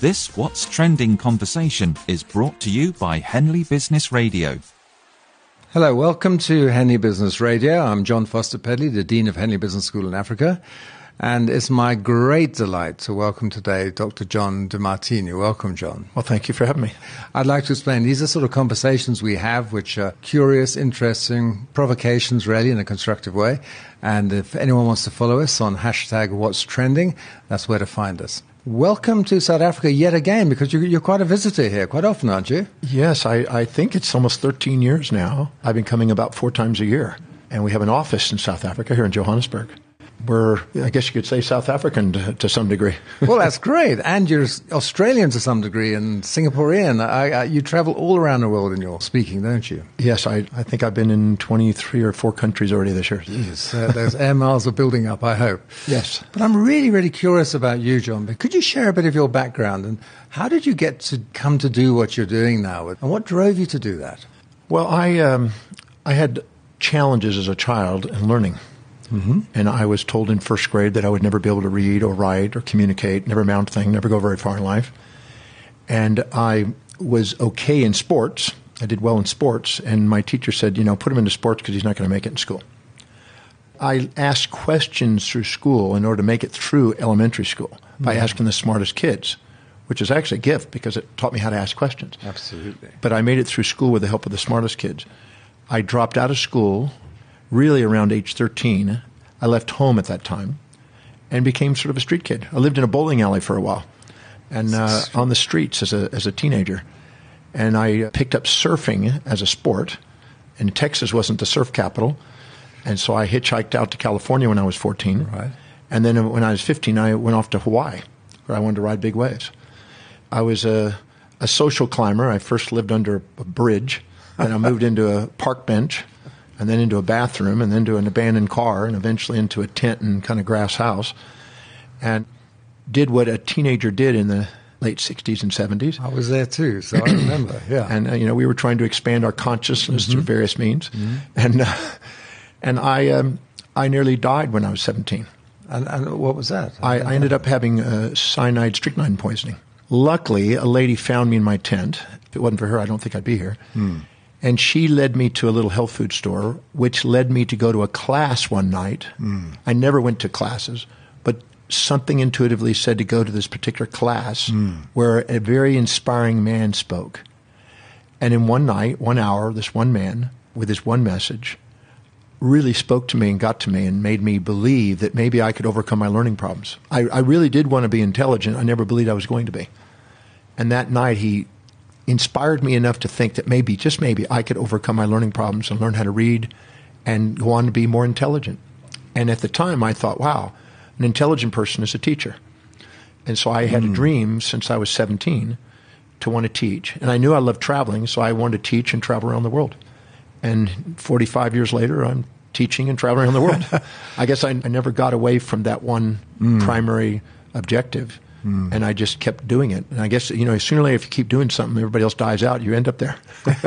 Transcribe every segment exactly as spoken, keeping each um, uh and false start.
This What's Trending conversation is brought to you by Henley Business Radio. Hello, welcome to Henley Business Radio. I'm John Foster Pedley, the Dean of Henley Business School in Africa. And it's my great delight to welcome today Doctor John DeMartini. Welcome, John. Well, thank you for having me. I'd like to explain, these are sort of conversations we have which are curious, interesting, provocations really in a constructive way. And if anyone wants to follow us on hashtag What's Trending, that's where to find us. Welcome to South Africa yet again, because you're, you're quite a visitor here quite often, aren't you? Yes, I, I think it's almost thirteen years now. I've been coming about four times a year. And we have an office in South Africa here in Johannesburg. We're, I guess you could say, South African to, to some degree. Well, that's great. And you're Australian to some degree and Singaporean. I, I, you travel all around the world in your speaking, don't you? Yes, I, I think I've been in twenty-three or four countries already this year. Yes, uh, those air miles are building up, I hope. Yes. But I'm really, really curious about you, John. But could you share a bit of your background and how did you get to come to do what you're doing now? And what drove you to do that? Well, I, um, I had challenges as a child in learning. Mm-hmm. And I was told in first grade that I would never be able to read or write or communicate, never amount to anything, never go very far in life. And I was okay in sports. I did well in sports. And my teacher said, you know, put him into sports because he's not going to make it in school. I asked questions through school in order to make it through elementary school mm-hmm. by asking the smartest kids, which is actually a gift because it taught me how to ask questions. Absolutely. But I made it through school with the help of the smartest kids. I dropped out of school really around age thirteen. I left home at that time and became sort of a street kid. I lived in a bowling alley for a while and uh, on the streets as a as a teenager. And I picked up surfing as a sport. And Texas wasn't the surf capital. And so I hitchhiked out to California when I was fourteen. Right. And then when I was fifteen, I went off to Hawaii where I wanted to ride big waves. I was a, a social climber. I first lived under a bridge. And I moved into a park bench. And then into a bathroom, and then to an abandoned car, and eventually into a tent and kind of grass house, and did what a teenager did in the late sixties and seventies. I was there too, so I remember, yeah. And, uh, you know, we were trying to expand our consciousness mm-hmm. through various means. Mm-hmm. And uh, and I um, I nearly died when I was seventeen. And, and what was that? I, I ended up having uh, cyanide strychnine poisoning. Luckily, a lady found me in my tent. If it wasn't for her, I don't think I'd be here. Hmm. And she led me to a little health food store, which led me to go to a class one night. Mm. I never went to classes, but something intuitively said to go to this particular class mm. where a very inspiring man spoke. And in one night, one hour, this one man with this one message really spoke to me and got to me and made me believe that maybe I could overcome my learning problems. I, I really did want to be intelligent. I never believed I was going to be. And that night he inspired me enough to think that maybe, just maybe, I could overcome my learning problems and learn how to read and go on to be more intelligent. And at the time, I thought, wow, an intelligent person is a teacher. And so I had mm. a dream since I was seventeen to want to teach. And I knew I loved traveling, so I wanted to teach and travel around the world. And forty-five years later, I'm teaching and traveling around the world. I guess I, I never got away from that one mm. primary objective. Mm. And I just kept doing it. And I guess, you know, sooner or later, if you keep doing something, everybody else dies out, you end up there.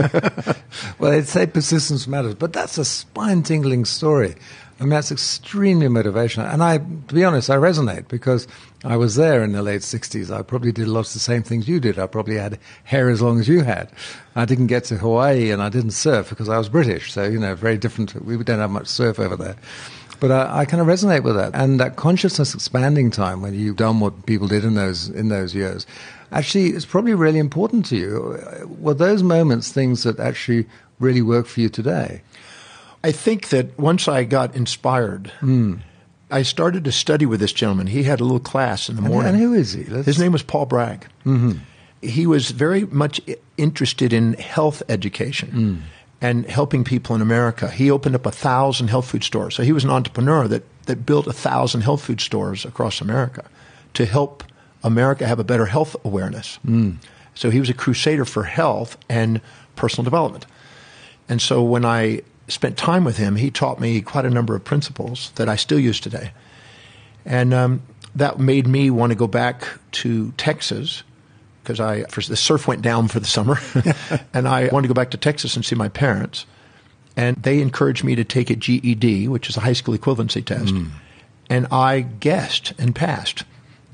Well, they'd say persistence matters, but that's a spine-tingling story. I mean, that's extremely motivational. And I, to be honest, I resonate because I was there in the late sixties. I probably did lots of the same things you did. I probably had hair as long as you had. I didn't get to Hawaii and I didn't surf because I was British. So, you know, very different. We don't have much surf over there. But I, I kind of resonate with that. And that consciousness expanding time when you've done what people did in those in those years, actually is probably really important to you. Were those moments things that actually really work for you today? I think that once I got inspired, mm. I started to study with this gentleman. He had a little class in the and, morning. And who is he? Let's... His name was Paul Bragg. Mm-hmm. He was very much interested in health education. Mm. And helping people in America. He opened up a thousand health food stores. So he was an entrepreneur that, that built a thousand health food stores across America to help America have a better health awareness. Mm. So he was a crusader for health and personal development. And so when I spent time with him, he taught me quite a number of principles that I still use today. And um, that made me want to go back to Texas because I first, the surf went down for the summer, and I wanted to go back to Texas and see my parents. And they encouraged me to take a G E D, which is a high school equivalency test. Mm. And I guessed and passed.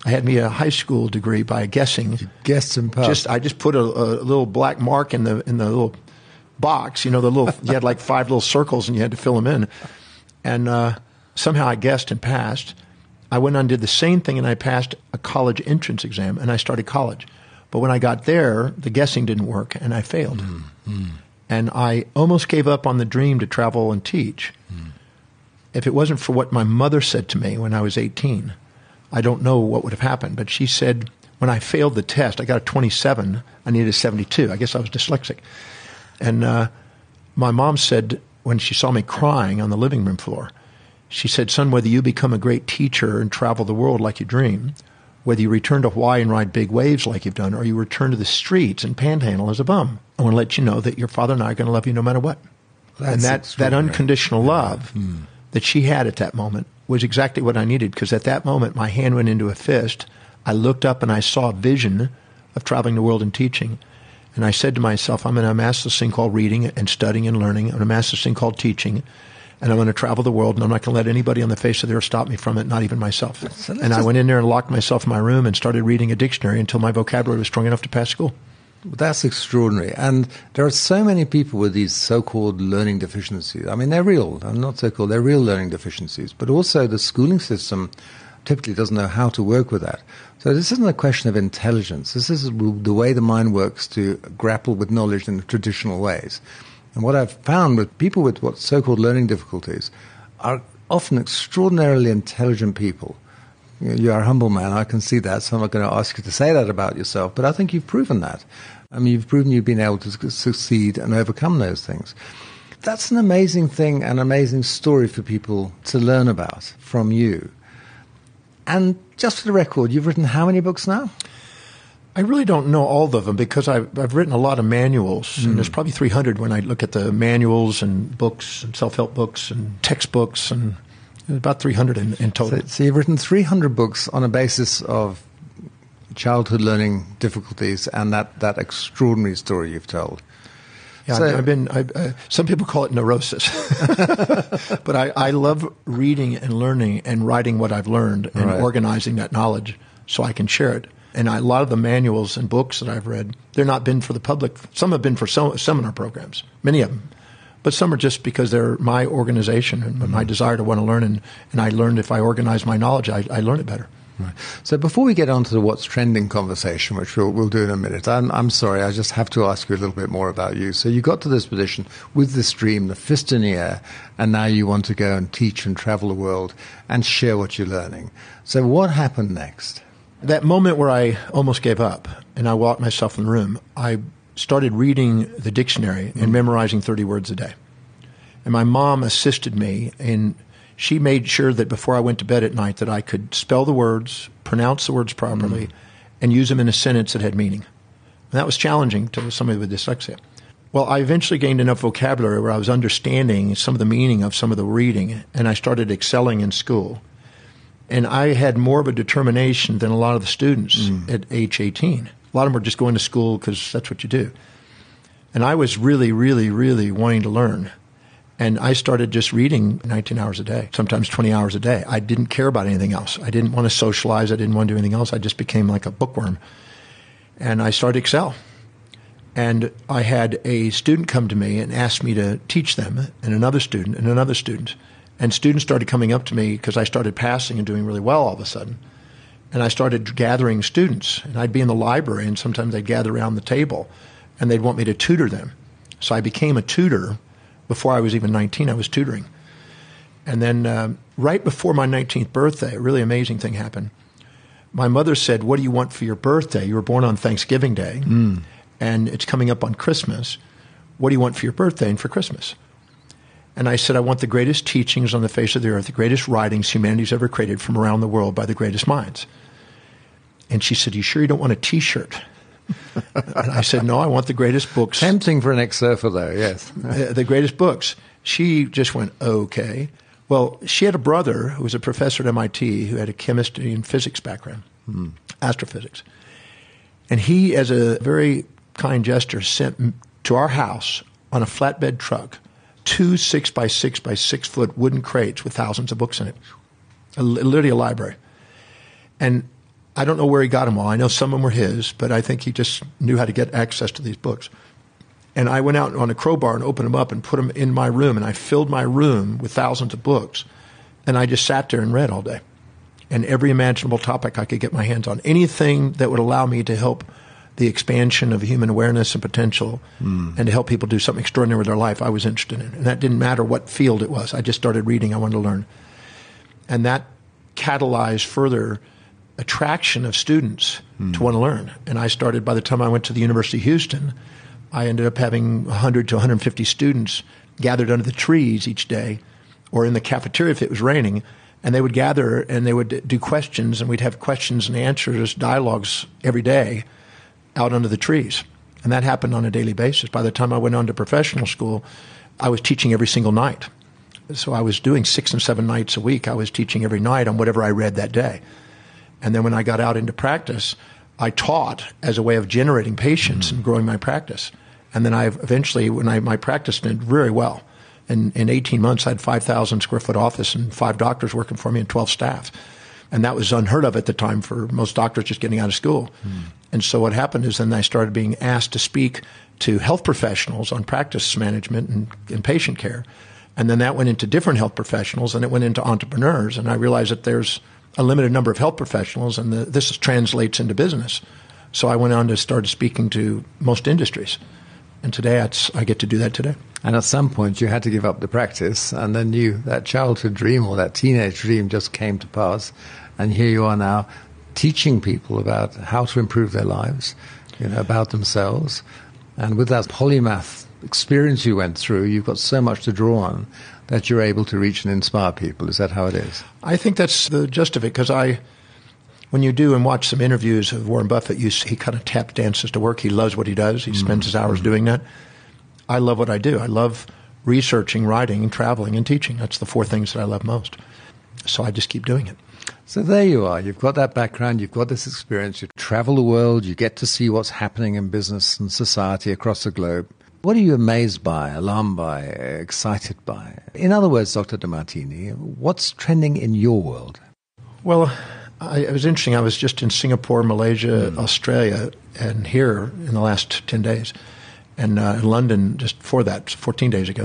I had me a high school degree by guessing. You guessed and passed. Just I just put a, a little black mark in the in the little box. You know, the little you had like five little circles and you had to fill them in. And uh, somehow I guessed and passed. I went on and did the same thing, and I passed a college entrance exam, and I started college. But when I got there, the guessing didn't work, and I failed. Mm, mm. And I almost gave up on the dream to travel and teach. Mm. If it wasn't for what my mother said to me when I was eighteen, I don't know what would have happened. But she said, when I failed the test, I got a twenty-seven. I needed a seventy-two. I guess I was dyslexic. And uh, my mom said, when she saw me crying on the living room floor, she said, son, whether you become a great teacher and travel the world like you dream, whether you return to Hawaii and ride big waves like you've done, or you return to the streets and panhandle as a bum, I want to let you know that your father and I are going to love you no matter what. That's and that, that unconditional love yeah. mm. that she had at that moment was exactly what I needed, because at that moment my hand went into a fist. I looked up and I saw a vision of traveling the world and teaching. And I said to myself, I'm going to amass this thing called reading and studying and learning. I'm going to amass this thing called teaching. And I'm going to travel the world, and I'm not going to let anybody on the face of the earth stop me from it, not even myself. So and I went in there and locked myself in my room and started reading a dictionary until my vocabulary was strong enough to pass school. That's extraordinary. And there are so many people with these so-called learning deficiencies. I mean, they're real. They're not so-called. They're real learning deficiencies. But also the schooling system typically doesn't know how to work with that. So this isn't a question of intelligence. This is the way the mind works to grapple with knowledge in traditional ways. And what I've found with people with what so-called learning difficulties are often extraordinarily intelligent people. You are a humble man, I can see that, so I'm not going to ask you to say that about yourself, but I think you've proven that. I mean, you've proven you've been able to succeed and overcome those things. That's an amazing thing, an amazing story for people to learn about from you. And just for the record, you've written how many books now? I really don't know all of them, because I've, I've written a lot of manuals, mm. and there's probably three hundred when I look at the manuals and books and self-help books and textbooks, and about three hundred in, in total. So, so you've written three hundred books on a basis of childhood learning difficulties and that, that extraordinary story you've told. Yeah, so, I've been. I, uh, some people call it neurosis, but I, I love reading and learning and writing what I've learned and right. organizing that knowledge so I can share it. And I, a lot of the manuals and books that I've read, they're not been for the public. Some have been for some, seminar programs, many of them. But some are just because they're my organization and mm-hmm. my desire to want to learn. And, and I learned if I organize my knowledge, I, I learn it better. Right. So before we get on to the what's trending conversation, which we'll, we'll do in a minute, I'm, I'm sorry, I just have to ask you a little bit more about you. So you got to this position with this dream, the fist in the air, and now you want to go and teach and travel the world and share what you're learning. So what happened next? That moment where I almost gave up and I locked myself in the room, I started reading the dictionary and mm. memorizing thirty words a day. And my mom assisted me, and she made sure that before I went to bed at night that I could spell the words, pronounce the words properly, mm. and use them in a sentence that had meaning. And that was challenging to somebody with dyslexia. Well, I eventually gained enough vocabulary where I was understanding some of the meaning of some of the reading, and I started excelling in school. And I had more of a determination than a lot of the students mm. at age eighteen. A lot of them were just going to school because that's what you do. And I was really, really, really wanting to learn. And I started just reading nineteen hours a day, sometimes twenty hours a day. I didn't care about anything else. I didn't want to socialize. I didn't want to do anything else. I just became like a bookworm. And I started to excel. And I had a student come to me and ask me to teach them, and another student, and another student. And students started coming up to me because I started passing and doing really well all of a sudden. And I started gathering students. And I'd be in the library, and sometimes they'd gather around the table, and they'd want me to tutor them. So I became a tutor. Before I was even nineteen, I was tutoring. And then uh, right before my nineteenth birthday, a really amazing thing happened. My mother said, what do you want for your birthday? You were born on Thanksgiving Day, mm. and it's coming up on Christmas. What do you want for your birthday and for Christmas? And I said, I want the greatest teachings on the face of the earth, the greatest writings humanity's ever created from around the world by the greatest minds. And she said, you sure you don't want a T-shirt? And I said, no, I want the greatest books. Tempting for an ex-surfer, though, yes. uh, the greatest books. She just went, okay. Well, she had a brother who was a professor at M I T who had a chemistry and physics background, hmm. astrophysics. And he, as a very kind gesture, sent to our house on a flatbed truck two six by six by six foot wooden crates with thousands of books in it, a, literally a library. And I don't know where he got them all. I know some of them were his, but I think he just knew how to get access to these books. And I went out on a crowbar and opened them up and put them in my room, and I filled my room with thousands of books. And I just sat there and read all day. And every imaginable topic I could get my hands on. Anything that would allow me to help the expansion of human awareness and potential mm. and to help people do something extraordinary with their life, I was interested in. And that didn't matter what field it was. I just started reading. I wanted to learn. And that catalyzed further attraction of students mm. to want to learn. And I started, by the time I went to the University of Houston, I ended up having one hundred to one hundred fifty students gathered under the trees each day or in the cafeteria if it was raining. And they would gather and they would do questions, and we'd have questions and answers, dialogues every day out under the trees. And that happened on a daily basis. By the time I went on to professional school, I was teaching every single night. So I was doing six and seven nights a week. I was teaching every night on whatever I read that day. And then when I got out into practice, I taught as a way of generating patients mm-hmm. and growing my practice. And then I eventually, when I my practice did very well. In, in eighteen months, I had five thousand square foot office and five doctors working for me and twelve staff. And that was unheard of at the time for most doctors just getting out of school. Mm. And so what happened is then I started being asked to speak to health professionals on practice management and, and patient care. And then that went into different health professionals, and it went into entrepreneurs. And I realized that there's a limited number of health professionals, and the, this translates into business. So I went on to start speaking to most industries. And today it's, I get to do that today. And at some point you had to give up the practice, and then you, that childhood dream or that teenage dream just came to pass. And here you are now teaching people about how to improve their lives, you know, about themselves. And with that polymath experience you went through, you've got so much to draw on that you're able to reach and inspire people. Is that how it is? I think that's the gist of it, because I, when you do and watch some interviews of Warren Buffett, you see he kind of tap dances to work. He loves what he does. He mm-hmm. spends his hours mm-hmm. doing that. I love what I do. I love researching, writing, and traveling and teaching. That's the four things that I love most. So I just keep doing it. So there you are. You've got that background. You've got this experience. You travel the world. You get to see what's happening in business and society across the globe. What are you amazed by, alarmed by, excited by? In other words, Doctor Demartini, what's trending in your world? Well, I, it was interesting. I was just in Singapore, Malaysia, mm. Australia, and here in the last ten days. And uh, in London just before that, fourteen days ago.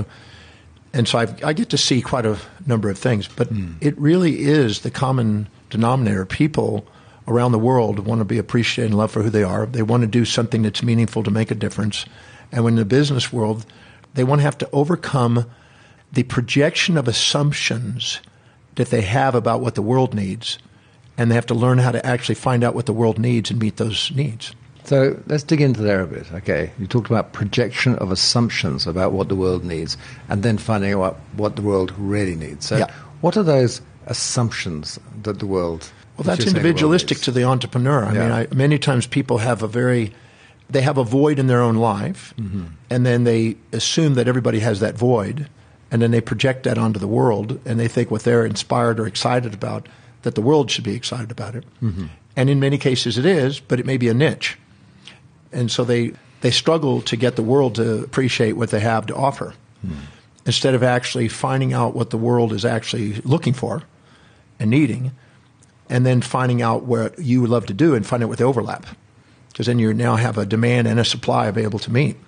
And so I've, I get to see quite a number of things. But mm. it really is the common denominator. People around the world want to be appreciated and loved for who they are. They want to do something that's meaningful to make a difference. And when in the business world, they want to have to overcome the projection of assumptions that they have about what the world needs. And they have to learn how to actually find out what the world needs and meet those needs. So let's dig into there a bit. Okay, you talked about projection of assumptions about what the world needs and then finding out what the world really needs. So yeah. What are those assumptions that the world Well, that's individualistic to the entrepreneur. I yeah. mean, I, many times people have a very, they have a void in their own life, mm-hmm. and then they assume that everybody has that void, and then they project that onto the world, and they think what they're inspired or excited about, that the world should be excited about it. Mm-hmm. And in many cases it is, but it may be a niche. And so they, they struggle to get the world to appreciate what they have to offer, mm. instead of actually finding out what the world is actually looking for and needing, and then finding out what you would love to do and find out what they overlap. Because then you now have a demand and a supply available to meet.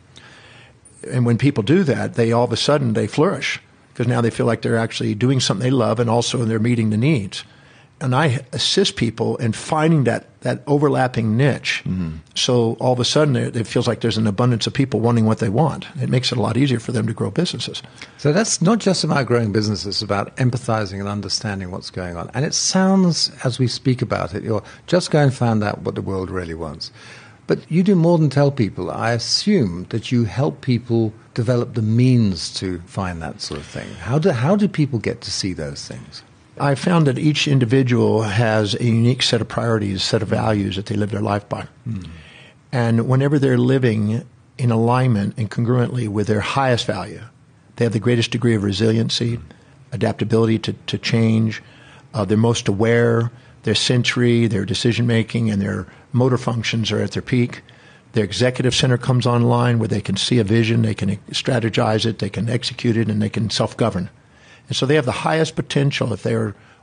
And when people do that, they all of a sudden, they flourish, because now they feel like they're actually doing something they love, and also they're meeting the needs. And I assist people in finding that, that overlapping niche. Mm-hmm. So all of a sudden, it, it feels like there's an abundance of people wanting what they want. It makes it a lot easier for them to grow businesses. So that's not just about growing businesses, it's about empathizing and understanding what's going on. And it sounds, as we speak about it, you're just go and find out what the world really wants. But you do more than tell people. I assume that you help people develop the means to find that sort of thing. How do, how do people get to see those things? I found that each individual has a unique set of priorities, set of values that they live their life by. Mm. And whenever they're living in alignment and congruently with their highest value, they have the greatest degree of resiliency, mm. adaptability to, to change, uh, they're most aware, their sensory, their decision-making, and their motor functions are at their peak. Their executive center comes online where they can see a vision, they can strategize it, they can execute it, and they can self-govern. And so they have the highest potential if they're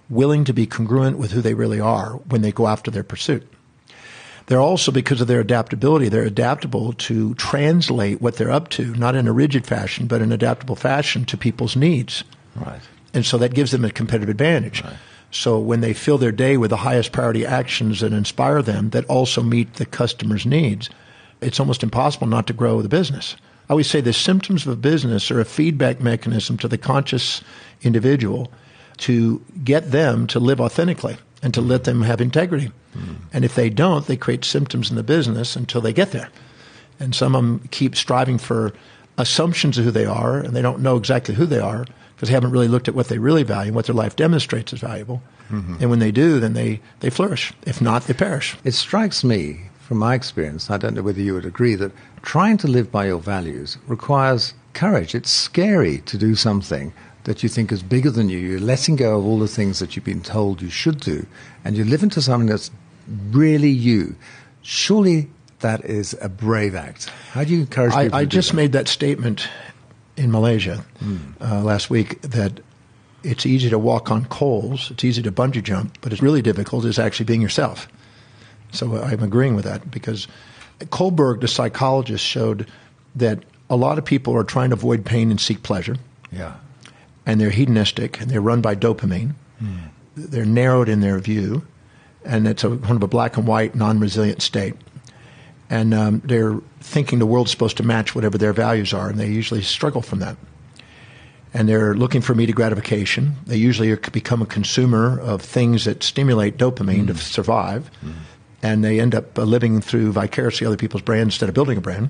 willing to be congruent with who they really are when they go after their pursuit. They're also, because of their adaptability, they're adaptable to translate what they're up to, not in a rigid fashion, but in an adaptable fashion to people's needs. Right. And so that gives them a competitive advantage. Right. So when they fill their day with the highest priority actions that inspire them, that also meet the customer's needs, it's almost impossible not to grow the business. I always say the symptoms of a business are a feedback mechanism to the conscious individual to get them to live authentically and to let them have integrity. Mm. And if they don't, they create symptoms in the business until they get there. And some of them keep striving for assumptions of who they are, and they don't know exactly who they are because they haven't really looked at what they really value and what their life demonstrates as valuable. Mm-hmm. And when they do, then they, they flourish. If not, they perish. It strikes me, from my experience, I don't know whether you would agree, that trying to live by your values requires courage. It's scary to do something that you think is bigger than you. You're letting go of all the things that you've been told you should do, and you live into something that's really you. Surely that is a brave act. How do you encourage people I, I to do just that? made that statement in Malaysia mm. uh, last week that it's easy to walk on coals, it's easy to bungee jump, but it's really difficult is actually being yourself. So I'm agreeing with that because Kohlberg, the psychologist, showed that a lot of people are trying to avoid pain and seek pleasure. Yeah. And they're hedonistic, and they're run by dopamine. Mm. They're narrowed in their view, and it's a kind of a black and white, non-resilient state. And um, they're thinking the world's supposed to match whatever their values are, and they usually struggle from that. And they're looking for immediate gratification. They usually are, become a consumer of things that stimulate dopamine mm. to survive, mm. and they end up uh, living through vicariously other people's brands instead of building a brand.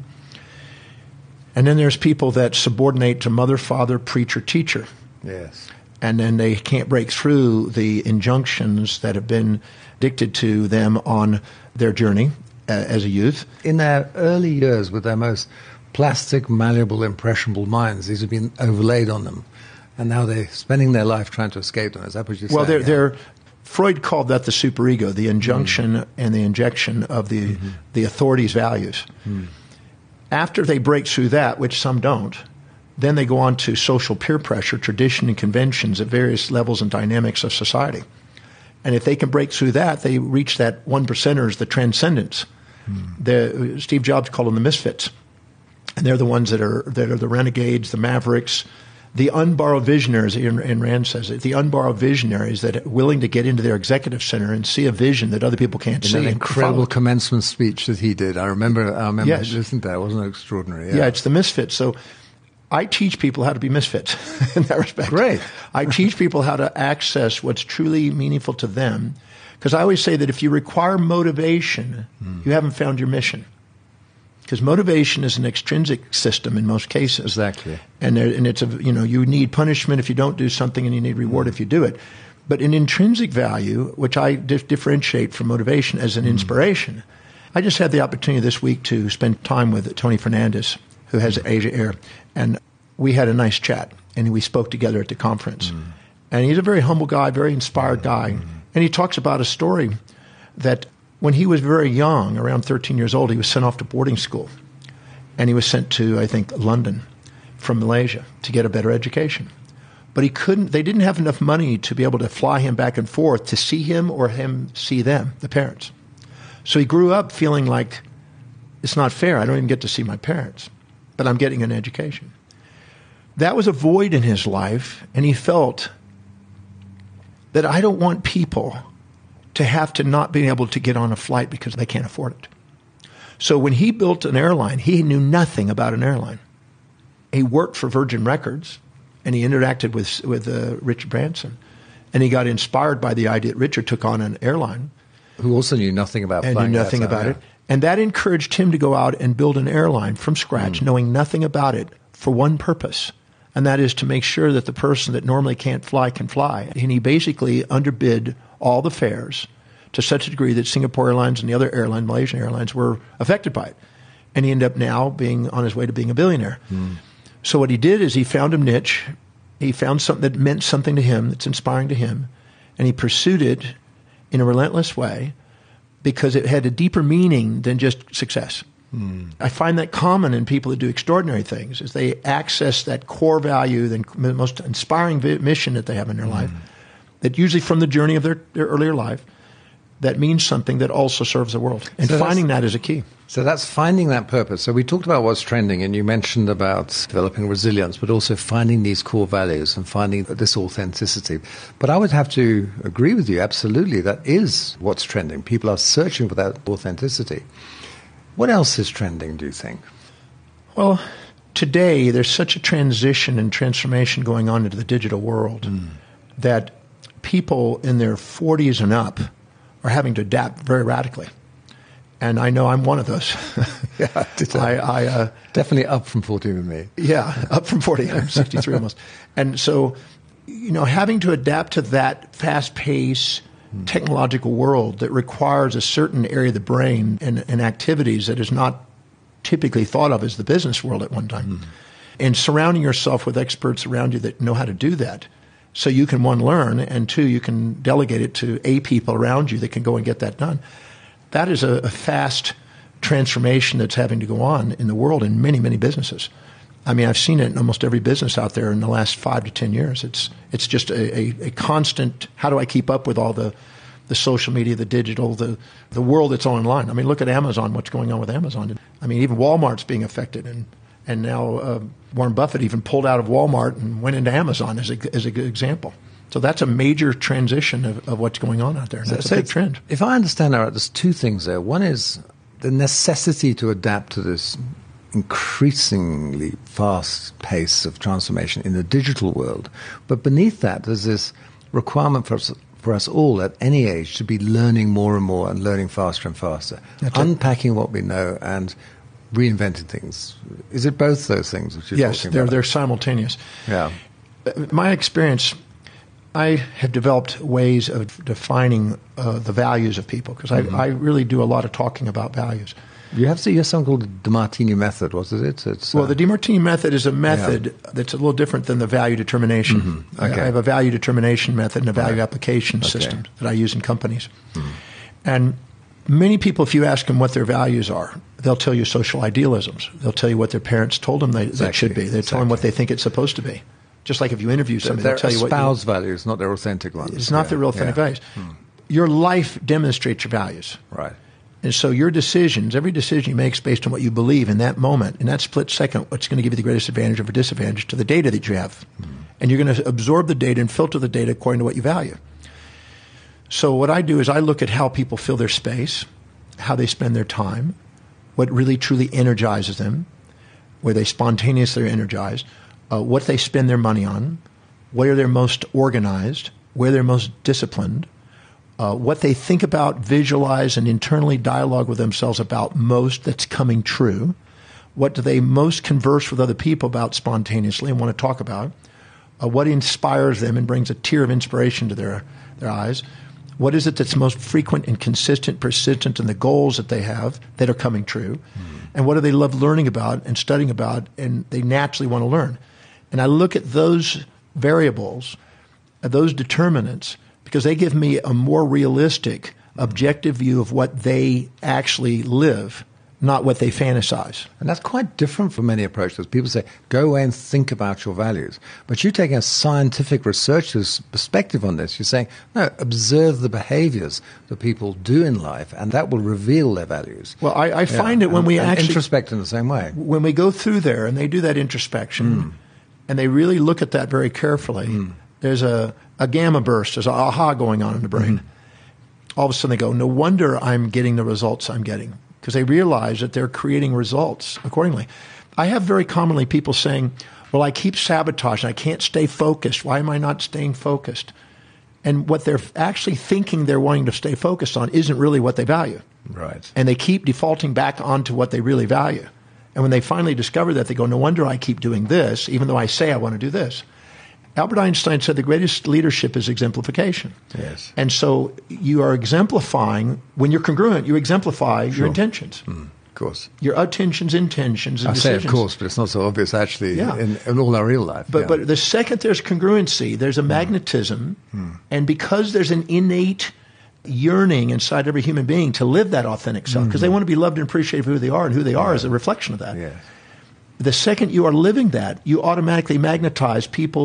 And then there's people that subordinate to mother, father, preacher, teacher. Yes. And then they can't break through the injunctions that have been dictated to them on their journey uh, as a youth. In their early years, with their most plastic, malleable, impressionable minds, these have been overlaid on them. And now they're spending their life trying to escape them. Is that what you're well, saying? Well, they're, they're, Freud called that the superego, the injunction mm. and the injection of the, mm-hmm. the authority's values. Mm. After they break through that, which some don't, then they go on to social peer pressure, tradition, and conventions at various levels and dynamics of society. And if they can break through that, they reach that one percenters, the transcendence. Hmm. The, Steve Jobs called them the misfits. And they're the ones that are that are the renegades, the mavericks, the unborrowed visionaries, and Rand says it, the unborrowed visionaries that are willing to get into their executive center and see a vision that other people can't In see. That incredible commencement speech that he did. I remember, I remember yes. listening to that. Wasn't it extraordinary? Yeah. yeah, it's the misfits. So I teach people how to be misfits in that respect. Great. I teach people how to access what's truly meaningful to them. Because I always say that if you require motivation, mm. you haven't found your mission. Because motivation is an extrinsic system in most cases. Exactly. And there, and it's a, you know, you need punishment if you don't do something and you need reward mm. if you do it. But an intrinsic value, which I dif- differentiate from motivation as an mm. inspiration. I just had the opportunity this week to spend time with Tony Fernandez, who has Asia Air. And we had a nice chat, and we spoke together at the conference. Mm. And he's a very humble guy, very inspired guy. Mm. And he talks about a story that when he was very young, around thirteen years old, he was sent off to boarding school. And he was sent to, I think, London from Malaysia to get a better education. But he couldn't, they didn't have enough money to be able to fly him back and forth to see him or him see them, the parents. So he grew up feeling like, it's not fair, I don't even get to see my parents, but I'm getting an education. That was a void in his life, and he felt that I don't want people to have to not be able to get on a flight because they can't afford it. So when he built an airline, he knew nothing about an airline. He worked for Virgin Records, and he interacted with with uh, Richard Branson, and he got inspired by the idea that Richard took on an airline. Who also knew nothing about and flying. knew nothing about time, it. Yeah. And that encouraged him to go out and build an airline from scratch, mm. knowing nothing about it, for one purpose, and that is to make sure that the person that normally can't fly can fly. And he basically underbid all the fares to such a degree that Singapore Airlines and the other airline, Malaysian Airlines, were affected by it. And he ended up now being on his way to being a billionaire. Mm. So what he did is he found a niche. He found something that meant something to him, that's inspiring to him, and he pursued it in a relentless way because it had a deeper meaning than just success. Mm. I find that common in people that do extraordinary things, is they access that core value, the most inspiring mission that they have in their mm. life. that usually from the journey of their, their earlier life, that means something that also serves the world. And so finding that is a key. So that's finding that purpose. So we talked about what's trending, and you mentioned about developing resilience, but also finding these core values and finding this authenticity. But I would have to agree with you, absolutely, that is what's trending. People are searching for that authenticity. What else is trending, do you think? Well, today there's such a transition and transformation going on into the digital world mm. that people in their forties and up are having to adapt very radically. And I know I'm one of those. yeah, I, did I, I uh, definitely up from forty with me. Yeah, up from forty. I'm sixty-three almost. And so, you know, having to adapt to that fast-paced mm. technological world that requires a certain area of the brain and, and activities that is not typically thought of as the business world at one time. Mm. And surrounding yourself with experts around you that know how to do that. So you can, one, learn, and two, you can delegate it to a people around you that can go and get that done. That is a, a fast transformation that's having to go on in the world in many, many businesses. I mean, I've seen it in almost every business out there in the last five to ten years. It's it's just a, a, a constant, how do I keep up with all the, the social media, the digital, the, the world that's online? I mean, look at Amazon, what's going on with Amazon. I mean, even Walmart's being affected, and And now uh, Warren Buffett even pulled out of Walmart and went into Amazon as a, as a good example. So that's a major transition of, of what's going on out there. And that's so a big trend. If I understand that right, there's two things there. One is the necessity to adapt to this increasingly fast pace of transformation in the digital world. But beneath that, there's this requirement for us, for us all at any age to be learning more and more and learning faster and faster, that's unpacking it. what we know and reinventing things. Is it both those things that you're yes, talking they're, about? they're simultaneous. Yeah. My experience, I have developed ways of defining uh, the values of people because mm-hmm. I, I really do a lot of talking about values. You have, to, you have something called the DeMartini method, wasn't it? It's, well, uh, the DeMartini method is a method yeah. that's a little different than the value determination. Mm-hmm. Okay. I have a value determination method and a value right. application okay. system that I use in companies. Mm-hmm. And many people, if you ask them what their values are, they'll tell you social idealisms. They'll tell you what their parents told them they, exactly. that should be. They'll exactly. tell them what they think it's supposed to be. Just like if you interview somebody, they're they'll tell you what espoused values, not their authentic ones. It's not yeah. their real authentic yeah. values. Hmm. Your life demonstrates your values. Right. And so your decisions, every decision you make is based on what you believe in that moment, in that split second, what's going to give you the greatest advantage or disadvantage to the data that you have. Hmm. And you're going to absorb the data and filter the data according to what you value. So what I do is I look at how people fill their space, how they spend their time, what really truly energizes them, where they spontaneously are energized, uh, what they spend their money on, where they're most organized, where they're most disciplined, uh, what they think about, visualize, and internally dialogue with themselves about most that's coming true, what do they most converse with other people about spontaneously and want to talk about, uh, what inspires them and brings a tear of inspiration to their, their eyes, what is it that's most frequent and consistent, persistent in the goals that they have that are coming true? Mm. And what do they love learning about and studying about and they naturally want to learn? And I look at those variables, uh, those determinants, because they give me a more realistic, objective view of what they actually live, not what they fantasize. And that's quite different from many approaches. People say, go away and think about your values. But you're taking a scientific researcher's perspective on this. You're saying, no, observe the behaviors that people do in life, and that will reveal their values. Well, I, I find yeah. it when and, we and actually... introspect in the same way. When we go through there and they do that introspection, mm. and they really look at that very carefully, mm. there's a, a gamma burst, there's an aha going on in the brain. Mm. All of a sudden they go, no wonder I'm getting the results I'm getting. Because they realize that they're creating results accordingly. I have very commonly people saying, well, I keep sabotaging. I can't stay focused. Why am I not staying focused? And what they're actually thinking they're wanting to stay focused on isn't really what they value. Right. And they keep defaulting back onto what they really value. And when they finally discover that, they go, no wonder I keep doing this, even though I say I want to do this. Albert Einstein said the greatest leadership is exemplification. Yes. And so you are exemplifying, when you're congruent, you exemplify sure. your intentions. Mm, of course. Your attentions, intentions, and I decisions. say of course, but it's not so obvious actually yeah. in, in all our real life. But yeah. but the second there's congruency, there's a mm. magnetism. Mm. And because there's an innate yearning inside every human being to live that authentic self, because mm-hmm. they want to be loved and appreciated for who they are, and who they are yeah. is a reflection of that. Yes. The second you are living that, you automatically magnetize people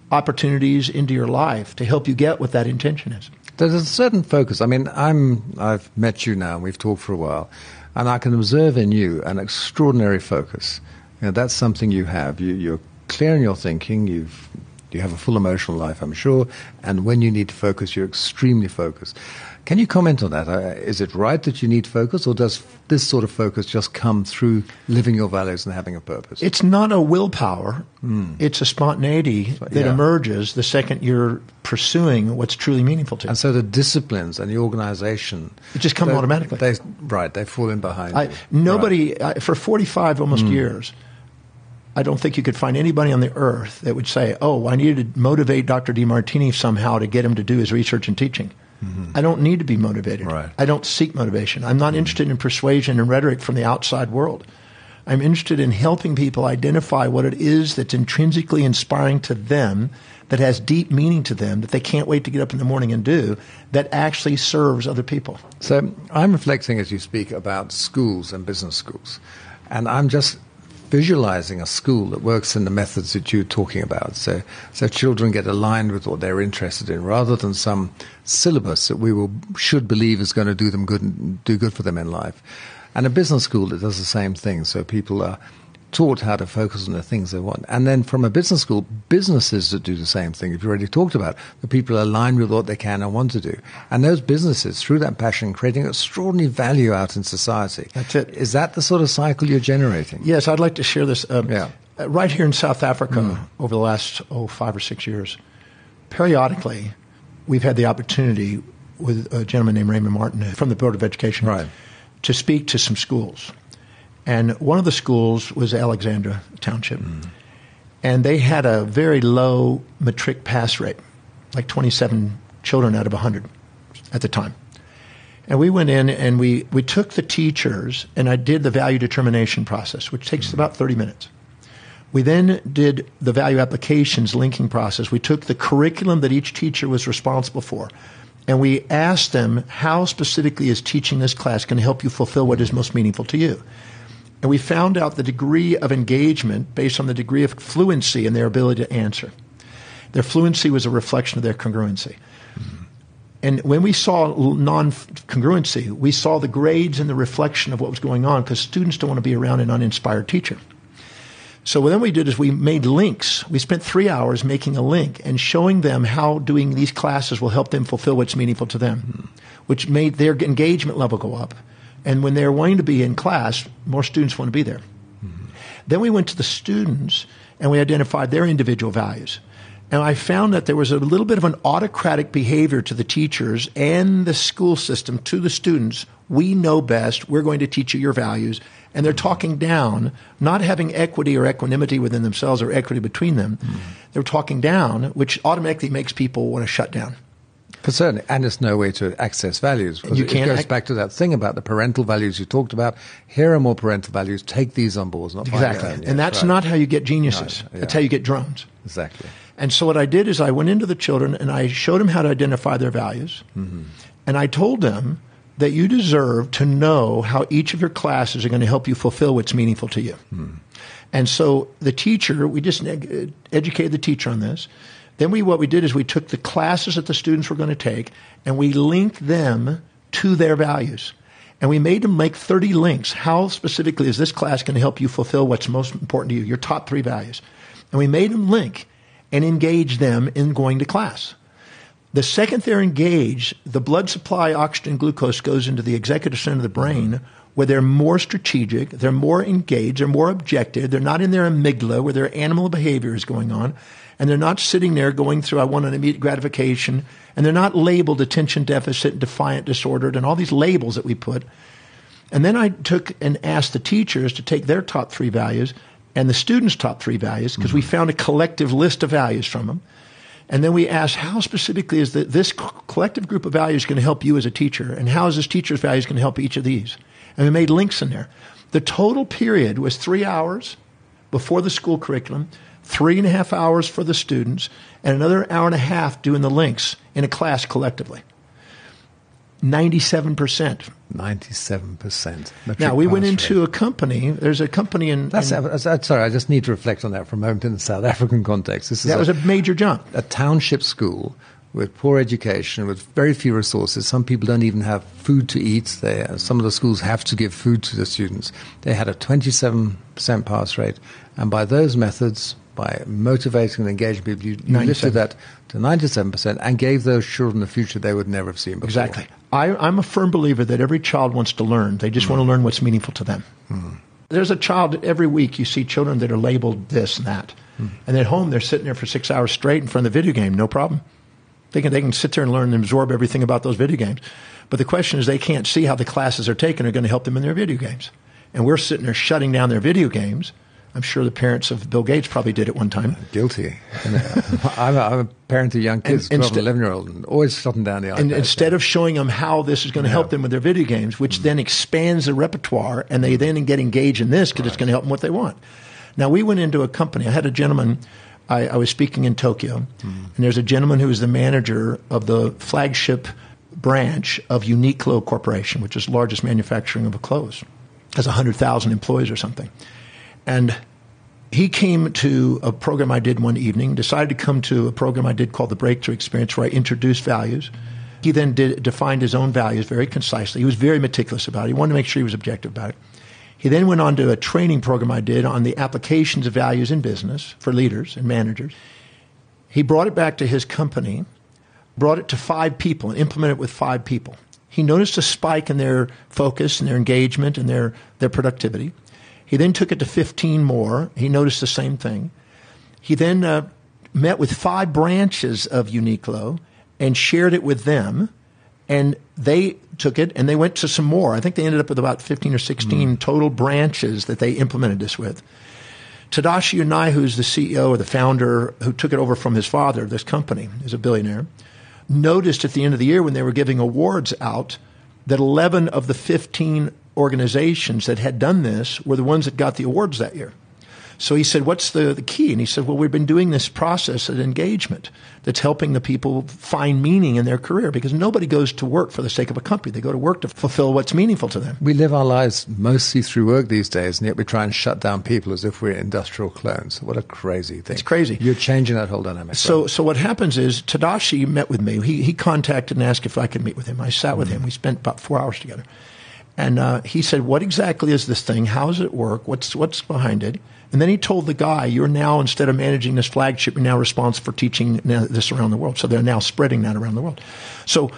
opportunities into your life to help you get what that intention is. There's a certain focus. I mean, I'm, I've met you now, and we've talked for a while, and I can observe in you an extraordinary focus. You know, that's something you have. You, you're clear in your thinking. You've, you have a full emotional life, I'm sure, and when you need to focus, you're extremely focused. Can you comment on that? Uh, is it right that you need focus, or does this sort of focus just come through living your values and having a purpose? It's not a willpower. Mm. It's a spontaneity that yeah. emerges the second you're pursuing what's truly meaningful to you. And so the disciplines and the organization... It just comes automatically. They, right, they fall in behind I, you. Nobody, right. I, for forty-five almost mm. years, I don't think you could find anybody on the earth that would say, oh, I needed to motivate Doctor DeMartini somehow to get him to do his research and teaching. Mm-hmm. I don't need to be motivated. Right. I don't seek motivation. I'm not mm-hmm. interested in persuasion and rhetoric from the outside world. I'm interested in helping people identify what it is that's intrinsically inspiring to them, that has deep meaning to them, that they can't wait to get up in the morning and do, that actually serves other people. So I'm reflecting as you speak about schools and business schools, and I'm just visualizing a school that works in the methods that you're talking about. So, so children get aligned with what they're interested in, rather than some syllabus that we will should believe is going to do them good and do good for them in life. And a business school that does the same thing. So people are taught how to focus on the things they want. And then from a business school, businesses that do the same thing, if you already talked about, the people are aligned with what they can and want to do. And those businesses, through that passion, creating extraordinary value out in society. That's it. Is that the sort of cycle you're generating? Yes, I'd like to share this. Um, yeah. Right here in South Africa, mm. over the last, oh, five or six years, periodically, we've had the opportunity with a gentleman named Raymond Martin from the Board of Education right. to speak to some schools. And one of the schools was Alexandra Township. Mm. And they had a very low matric pass rate, like twenty-seven children out of one hundred at the time. And we went in and we, we took the teachers, and I did the value determination process, which takes mm. about thirty minutes. We then did the value applications linking process. We took the curriculum that each teacher was responsible for, and we asked them, how specifically is teaching this class going to help you fulfill what is most meaningful to you? And we found out the degree of engagement based on the degree of fluency in their ability to answer. Their fluency was a reflection of their congruency. Mm-hmm. And when we saw non-congruency, we saw the grades and the reflection of what was going on, because students don't want to be around an uninspired teacher. So what then we did is we made links. We spent three hours making a link and showing them how doing these classes will help them fulfill what's meaningful to them, mm-hmm. which made their engagement level go up. And when they're wanting to be in class, more students want to be there. Mm-hmm. Then we went to the students and we identified their individual values. And I found that there was a little bit of an autocratic behavior to the teachers and the school system to the students. We know best. We're going to teach you your values. And they're talking down, not having equity or equanimity within themselves or equity between them. Mm-hmm. They're talking down, which automatically makes people want to shut down. For certainly, and it's no way to access values. You it can't goes ac- back to that thing about the parental values you talked about. Here are more parental values. Take these on board. Not exactly. Yes, and that's right. not how you get geniuses. No, yeah. That's how you get drones. Exactly. And so what I did is I went into the children and I showed them how to identify their values. Mm-hmm. And I told them that you deserve to know how each of your classes are going to help you fulfill what's meaningful to you. Mm. And so the teacher, we just ed- educated the teacher on this. Then we, what we did is we took the classes that the students were going to take and we linked them to their values. And we made them make thirty links. How specifically is this class going to help you fulfill what's most important to you, your top three values? And we made them link and engage them in going to class. The second they're engaged, the blood supply, oxygen, glucose goes into the executive center of the brain, where they're more strategic, they're more engaged, they're more objective, they're not in their amygdala where their animal behavior is going on, and they're not sitting there going through, I want an immediate gratification, and they're not labeled attention deficit, defiant, disordered, and all these labels that we put. And then I took and asked the teachers to take their top three values and the students' top three values, because mm-hmm. we found a collective list of values from them. And then we asked, how specifically is the, this collective group of values going to help you as a teacher? And how is this teacher's values going to help each of these? And we made links in there. The total period was three hours before the school curriculum, three and a half hours for the students, and another hour and a half doing the links in a class collectively. ninety-seven percent. ninety-seven percent. Now, we went into a company. There's a company in... That's, in that's, sorry, I just need to reflect on that for a moment in the South African context. This is that a, was a major jump. A township school with poor education, with very few resources. Some people don't even have food to eat. They, some of the schools have to give food to the students. They had a twenty-seven percent pass rate. And by those methods, by motivating and engaging people, you, you lifted that to ninety-seven percent and gave those children a future they would never have seen before. Exactly. I, I'm a firm believer that every child wants to learn. They just mm. want to learn what's meaningful to them. Mm. There's a child, every week you see children that are labeled this and that. Mm. And at home, they're sitting there for six hours straight in front of the video game, no problem. They can, they can sit there and learn and absorb everything about those video games. But the question is they can't see how the classes are taken are going to help them in their video games. And we're sitting there shutting down their video games. I'm sure the parents of Bill Gates probably did it one time. Guilty. I'm, a, I'm a parent of young kids, and, twelve and eleven-year-old, and always shutting down the iPad. And instead of showing them how this is going to yeah. help them with their video games, which mm. then expands the repertoire, and they then get engaged in this because right. it's going to help them what they want. Now, we went into a company. I had a gentleman, I, I was speaking in Tokyo, mm. and there's a gentleman who was the manager of the flagship branch of Uniqlo Corporation, which is the largest manufacturing of clothes. It has one hundred thousand employees or something. And he came to a program I did one evening, decided to come to a program I did called the Breakthrough Experience, where I introduced values. He then did, defined his own values very concisely. He was very meticulous about it. He wanted to make sure he was objective about it. He then went on to a training program I did on the applications of values in business for leaders and managers. He brought it back to his company, brought it to five people, and implemented it with five people. He noticed a spike in their focus and their engagement and their, their productivity. He then took it to fifteen more. He noticed the same thing. He then uh, met with five branches of Uniqlo and shared it with them. And they took it and they went to some more. I think they ended up with about fifteen or sixteen mm. total branches that they implemented this with. Tadashi Unai, who's the C E O or the founder who took it over from his father, this company, is a billionaire, noticed at the end of the year when they were giving awards out that eleven of the fifteen organizations that had done this were the ones that got the awards that year. So he said, what's the, the key? And he said, well, we've been doing this process of engagement that's helping the people find meaning in their career, because nobody goes to work for the sake of a company. They go to work to fulfill what's meaningful to them. We live our lives mostly through work these days, and yet we try and shut down people as if we're industrial clones. What a crazy thing. It's crazy. You're changing that whole dynamic. So right? so what happens is Tadashi met with me. He, he contacted and asked if I could meet with him. I sat mm-hmm. with him. We spent about four hours together. And uh, he said, what exactly is this thing? How does it work? What's what's behind it? And then he told the guy, you're now, instead of managing this flagship, you're now responsible for teaching this around the world. So they're now spreading that around the world. So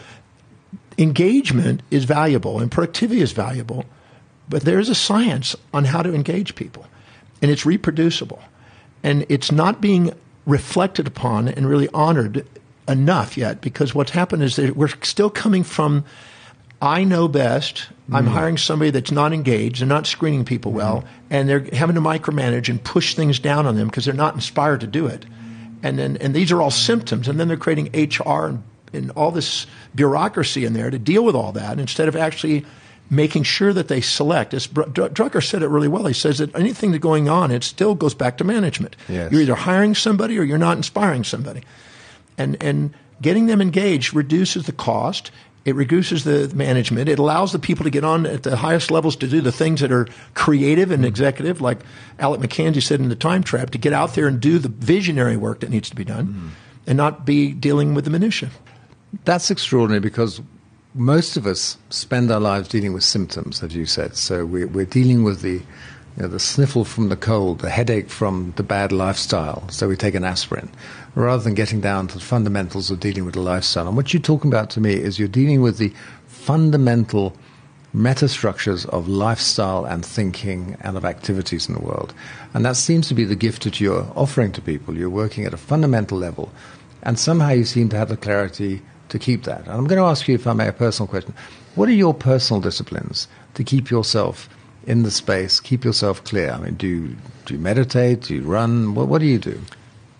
engagement is valuable and productivity is valuable, but there is a science on how to engage people. And it's reproducible. And it's not being reflected upon and really honored enough yet, because what's happened is that we're still coming from I know best. I'm mm. hiring somebody that's not engaged. They're not screening people well. Mm. And they're having to micromanage and push things down on them because they're not inspired to do it. And then, and these are all symptoms. And then they're creating H R and, and all this bureaucracy in there to deal with all that, instead of actually making sure that they select. As Drucker said it really well. He says that anything that's going on, it still goes back to management. Yes. You're either hiring somebody or you're not inspiring somebody. And, and getting them engaged reduces the cost. It reduces the management. It allows the people to get on at the highest levels to do the things that are creative and executive, like Alec McKenzie said in The Time Trap, to get out there and do the visionary work that needs to be done mm. and not be dealing with the minutiae. That's extraordinary, because most of us spend our lives dealing with symptoms, as you said. So we're, we're dealing with the, you know, the sniffle from the cold, the headache from the bad lifestyle. So we take an aspirin, rather than getting down to the fundamentals of dealing with the lifestyle. And what you're talking about to me is you're dealing with the fundamental metastructures of lifestyle and thinking and of activities in the world. And that seems to be the gift that you're offering to people. You're working at a fundamental level, and somehow you seem to have the clarity to keep that. And I'm going to ask you, if I may, a personal question. What are your personal disciplines to keep yourself in the space, keep yourself clear? I mean, do you, do you meditate? Do you run? What, what do you do?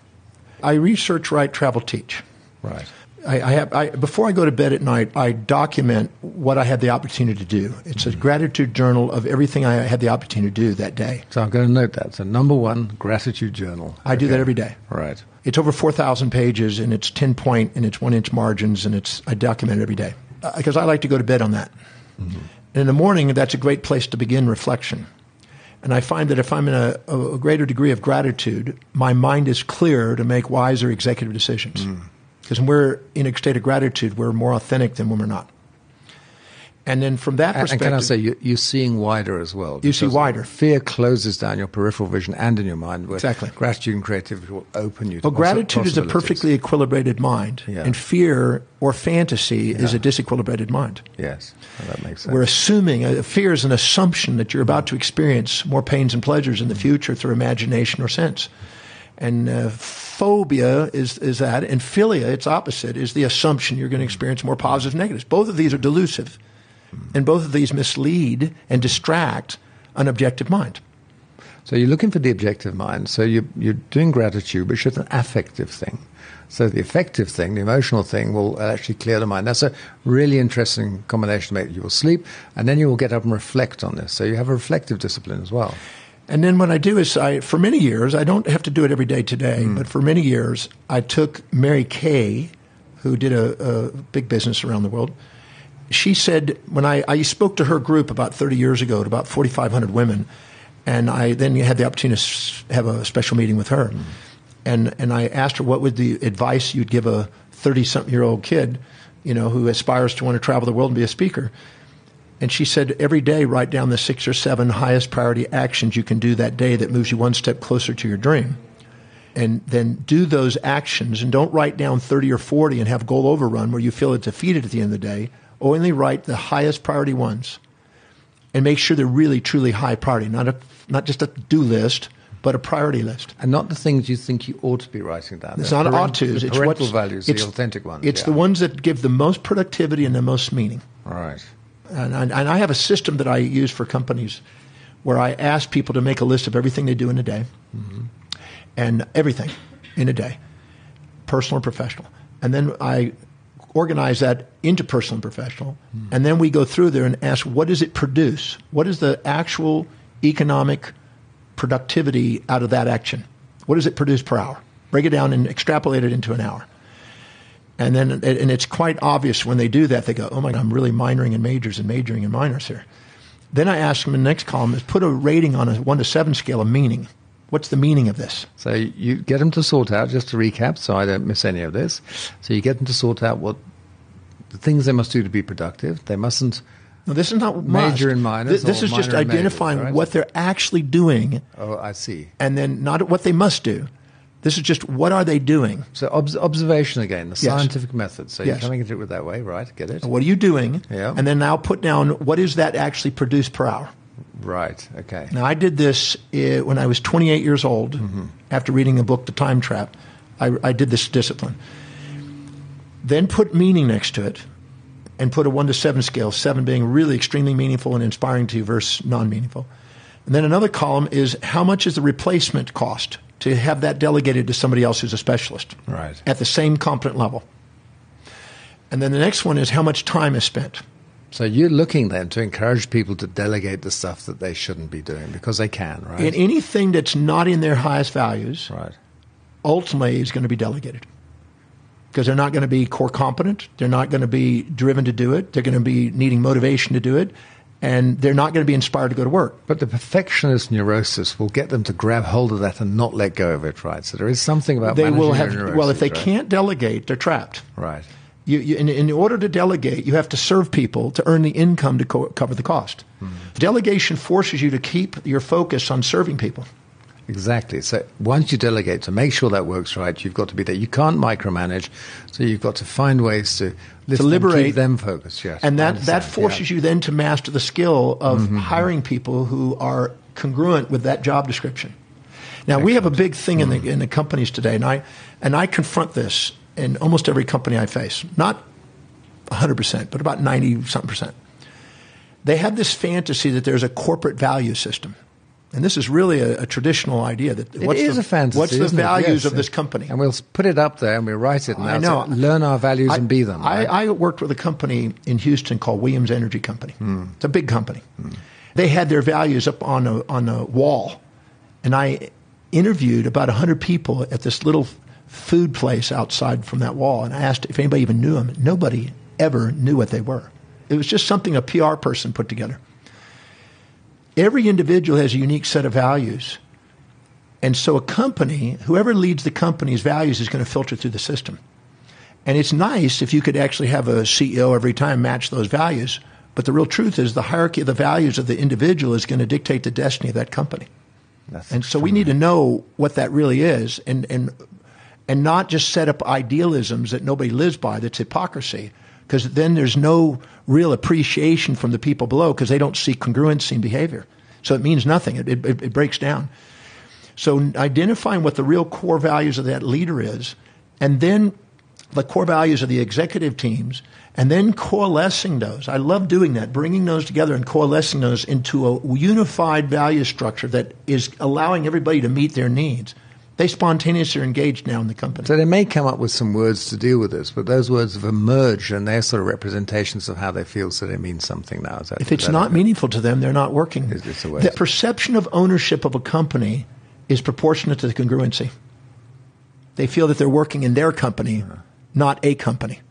I research, write, travel, teach. Right. I, I have, I, before I go to bed at night, I document what I had the opportunity to do. It's a gratitude journal of everything I had the opportunity to do that day. So I'm going to note that. So number one, gratitude journal. I okay. do that every day. Right. It's over four thousand pages, and it's ten-point, and it's one-inch margins, and it's I document it every day. because I like to go to bed on that. Mm-hmm. And in the morning, that's a great place to begin reflection. And I find that if I'm in a, a greater degree of gratitude, my mind is clear to make wiser executive decisions. Because mm. when we're in a state of gratitude, we're more authentic than when we're not. And then from that perspective... And can I say, you, you're seeing wider as well. You see wider. Fear closes down your peripheral vision and in your mind. Where exactly. Gratitude and creativity will open you to Well, gratitude is a perfectly equilibrated mind. Yeah. And fear or fantasy yeah. is a disequilibrated mind. Yes, well, that makes sense. We're assuming, uh, fear is an assumption that you're about to experience more pains and pleasures in the future through imagination or sense. And uh, phobia is, is that. And philia, its opposite, is the assumption you're going to experience more positives and negatives. Both of these are delusive. And both of these mislead and distract an objective mind. So you're looking for the objective mind. So you, you're doing gratitude, but it's an affective thing. So the affective thing, the emotional thing, will actually clear the mind. That's a really interesting combination to make. You will sleep, and then you will get up and reflect on this. So you have a reflective discipline as well. And then what I do is, I, for many years, I don't have to do it every day today, mm. but for many years, I took Mary Kay, who did a, a big business around the world. She said, when I, I spoke to her group about thirty years ago, to about forty-five hundred women, and I then had the opportunity to have a special meeting with her. Mm. And and I asked her, what would the advice you'd give a thirty-something-year-old kid, you know, who aspires to want to travel the world and be a speaker? And she said, every day write down the six or seven highest priority actions you can do that day that moves you one step closer to your dream. And then do those actions, and don't write down thirty or forty and have goal overrun where you feel defeated at the end of the day. Only write the highest priority ones and make sure they're really, truly high priority, not a, not just a do list, but a priority list. And not the things you think you ought to be writing down. It's not ought tos. It's parental values, the authentic ones. It's yeah. the ones that give the most productivity and the most meaning. All right. And, and, and I have a system that I use for companies where I ask people to make a list of everything they do in a day, mm-hmm. and everything in a day, personal and professional. And then I organize that into personal and professional, mm. and then we go through there and ask, what does it produce? What is the actual economic productivity out of that action? What does it produce per hour? Break it down and extrapolate it into an hour. And then, and it's quite obvious when they do that, they go, oh my God, I'm really minoring in majors and majoring in minors here. Then I ask them in the next column is put a rating on a one to seven scale of meaning. What's the meaning of this? So you get them to sort out, just to recap so I don't miss any of this. So you get them to sort out what the things they must do to be productive. They mustn't no, this is not major must. and minors. This, this is just identifying majors, right? What they're actually doing. Oh, I see. And then not what they must do. This is just what are they doing. So ob- observation again, the yes. scientific method. So yes. you're coming into it with that way, right? Get it? What are you doing? Yeah. And then now put down what is that actually produced per hour. Right, okay. Now, I did this uh, when I was twenty-eight years old, mm-hmm. after reading the book, The Time Trap. I, I did this discipline. Then put meaning next to it and put a one to seven scale, seven being really extremely meaningful and inspiring to you versus non-meaningful. And then another column is how much is the replacement cost to have that delegated to somebody else who's a specialist right. at the same competent level. And then the next one is how much time is spent. So you're looking then to encourage people to delegate the stuff that they shouldn't be doing because they can, right? And anything that's not in their highest values, right. ultimately is going to be delegated. Because they're not going to be core competent. They're not going to be driven to do it. They're going to be needing motivation to do it. And they're not going to be inspired to go to work. But the perfectionist neurosis will get them to grab hold of that and not let go of it, right? So there is something about they managing will have. neurosis, well, if they right? can't delegate, they're trapped. Right. You, you, in, in order to delegate, you have to serve people to earn the income to co- cover the cost. Mm-hmm. Delegation forces you to keep your focus on serving people. Exactly. So once you delegate, to make sure that works right, you've got to be there. You can't micromanage, so you've got to find ways to, to liberate keep them focused. Yes, and that, that forces yeah. you then to master the skill of mm-hmm. hiring people who are congruent with that job description. Now, Excellent. We have a big thing mm-hmm. in the in the companies today, and I and I confront this in almost every company I face. Not one hundred percent, but about ninety-something percent. They have this fantasy that there's a corporate value system. And this is really a, a traditional idea. That it what's is the, a fantasy. What's the values yes, of this company? And we'll put it up there and we'll write it. And I know. Learn our values I, and be them. Right? I, I worked with a company in Houston called Williams Energy Company. Mm. It's a big company. Mm. They had their values up on a, on a wall. And I interviewed about one hundred people at this little food place outside from that wall. And I asked if anybody even knew them. Nobody ever knew what they were. It was just something a P R person put together. Every individual has a unique set of values. And so a company, whoever leads the company's values is going to filter through the system. And it's nice if you could actually have a C E O every time match those values. But the real truth is the hierarchy of the values of the individual is going to dictate the destiny of that company. That's and so we need to know what that really is and, and, and not just set up idealisms that nobody lives by. That's hypocrisy. Because then there's no real appreciation from the people below because they don't see congruency in behavior. So it means nothing. It, it, it breaks down. So identifying what the real core values of that leader is, and then the core values of the executive teams, and then coalescing those. I love doing that, bringing those together and coalescing those into a unified value structure that is allowing everybody to meet their needs. They spontaneously are engaged now in the company. So they may come up with some words to deal with this, but those words have emerged and they're sort of representations of how they feel, so they mean something now. Is that, if it's not meaningful to them, they're not working. It's, it's a waste. The perception of ownership of a company is proportionate to the congruency. They feel that they're working in their company, uh-huh. not a company.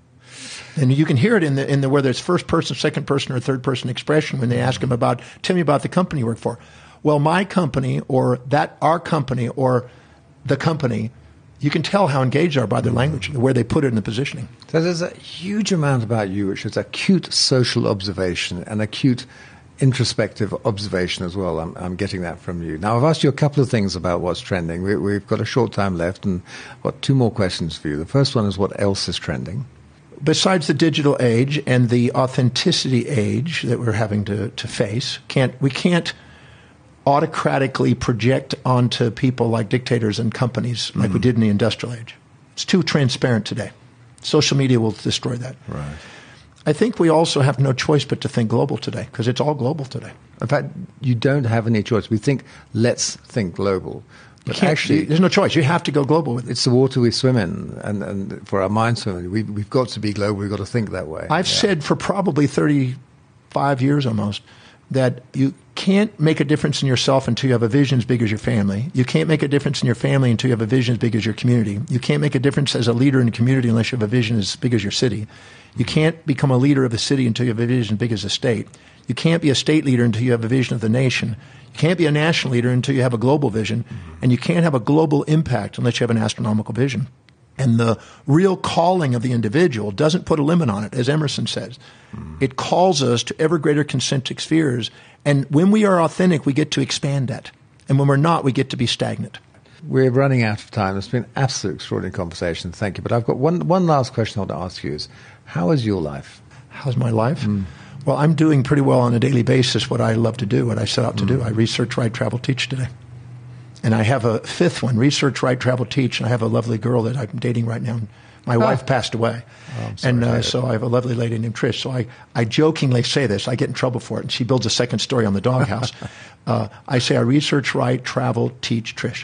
And you can hear it in the, in the whether it's first person, second person, or third person expression when they ask them about, tell me about the company you work for. Well, my company or that our company or the company, you can tell how engaged they are by their language, where they put it in the positioning. So there's a huge amount about you, which is acute social observation and acute introspective observation as well. I'm, I'm getting that from you. Now, I've asked you a couple of things about what's trending. We, we've got a short time left, and I've got two more questions for you. The first one is, what else is trending? Besides the digital age and the authenticity age that we're having to, to face, can't we can't autocratically project onto people like dictators and companies like mm. we did in the industrial age. It's too transparent today. Social media will destroy that. Right. I think we also have no choice but to think global today, because it's all global today. In fact, you don't have any choice. We think, let's think global. But actually, there's no choice. You have to go global with it. It's the water we swim in, and, and for our mind swimming, we, we've got to be global. We've got to think that way. I've yeah. said for probably thirty-five years almost that you can't make a difference in yourself until you have a vision as big as your family. You can't make a difference in your family until you have a vision as big as your community. You can't make a difference as a leader in a community unless you have a vision as big as your city. You can't become a leader of a city until you have a vision as big as a state. You can't be a state leader until you have a vision of the nation. You can't be a national leader until you have a global vision. And you can't have a global impact unless you have an astronomical vision. And the real calling of the individual doesn't put a limit on it, as Emerson says. Mm. It calls us to ever greater concentric spheres. And when we are authentic, we get to expand that. And when we're not, we get to be stagnant. We're running out of time. It's been an absolute extraordinary conversation. Thank you. But I've got one, one last question I want to ask you is, how is your life? How's my life? Mm. Well, I'm doing pretty well on a daily basis what I love to do, what I set out to mm. do. I research, write, travel, teach today. And I have a fifth one, research, write, travel, teach. And I have a lovely girl that I'm dating right now. My oh. wife passed away. Oh, I'm sorry and uh, so I have a lovely lady named Trish. So I, I jokingly say this. I get in trouble for it. And she builds a second story on the doghouse. uh, I say I research, write, travel, teach Trish.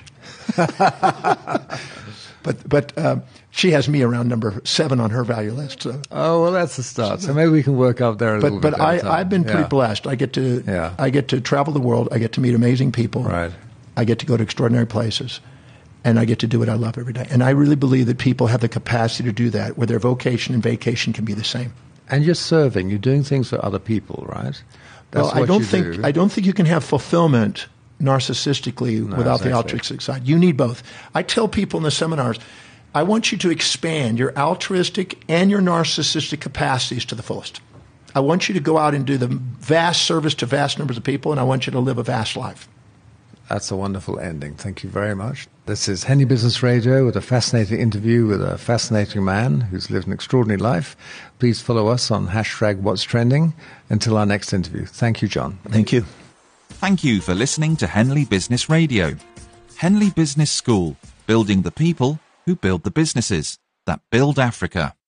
but but uh, she has me around number seven on her value list. So. Oh, well, that's a start. So maybe we can work up there a but, little but bit. But I, I've been pretty yeah. blessed. I get to yeah. I get to travel the world. I get to meet amazing people. Right. I get to go to extraordinary places, and I get to do what I love every day. And I really believe that people have the capacity to do that, where their vocation and vacation can be the same. And you're serving. You're doing things for other people, right? That's well, I what don't you think do. I don't think you can have fulfillment narcissistically no, without exactly. the altruistic side. You need both. I tell people in the seminars, I want you to expand your altruistic and your narcissistic capacities to the fullest. I want you to go out and do the vast service to vast numbers of people, and I want you to live a vast life. That's a wonderful ending. Thank you very much. This is Henley Business Radio with a fascinating interview with a fascinating man who's lived an extraordinary life. Please follow us on hashtag What's Trending. Until our next interview. Thank you, John. Thank you. Thank you for listening to Henley Business Radio. Henley Business School, building the people who build the businesses that build Africa.